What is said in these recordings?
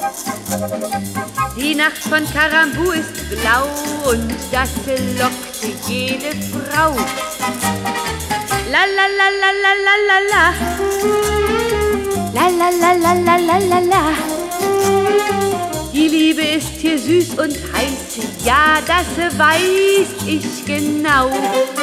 Die Nacht von Karambu ist blau und das lockte jede Frau. La la la la la la la la. La la la la la la la la. Die Liebe ist hier süß und heiß, ja, das weiß ich genau.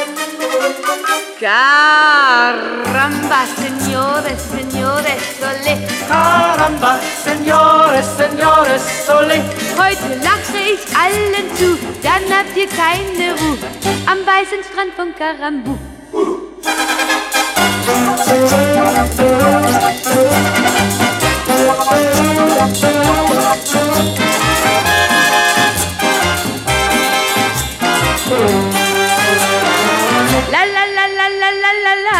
Caramba, señores, señores, sole. Caramba, señores, señores, sole. Heute lache ich allen zu, dann habt ihr keine Ruhe am weißen Strand von Karambu. La la la la la la la la.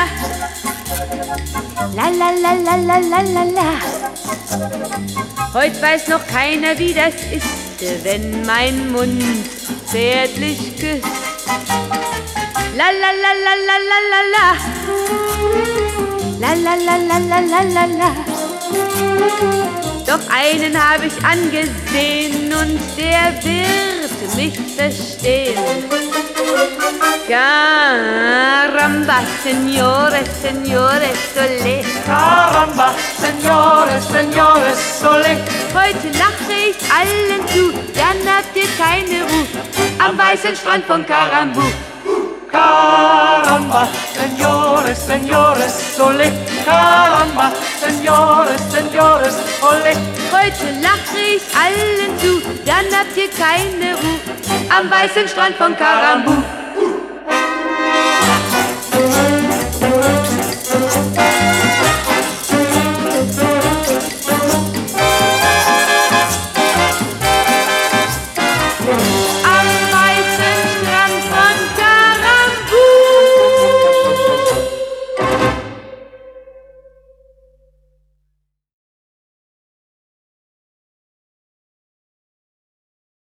La la la la la la la la. Heut weiß noch keiner, wie das ist, wenn mein Mund zärtlich küsst. La la la la la la la la. La la la la la la la la. Doch einen hab ich angesehen und der wird mich verstehen. Caramba, señores, señores, sole. Caramba, señores, señores, sole. Heute lache ich allen zu, dann habt ihr keine Ruhe am weißen Strand von Karambu. Caramba, señores, señores, sole. Caramba, señores, señores, sole. Heute lache ich allen zu, dann habt ihr keine Ruhe am weißen Strand von Karambu.